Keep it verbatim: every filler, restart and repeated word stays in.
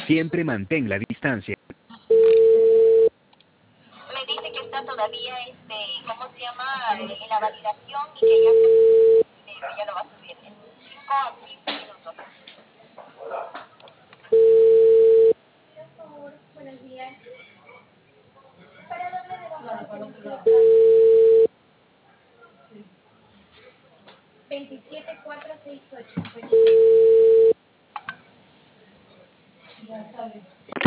Siempre mantén la distancia. Me dice que está todavía, este, ¿cómo se llama? Eh, en la validación y que ya, se, que ya lo va a subir en cinco a quince minutos. Por favor, buenos días. Para doble de baja veintisiete cuatro seis ocho. Ya sabes.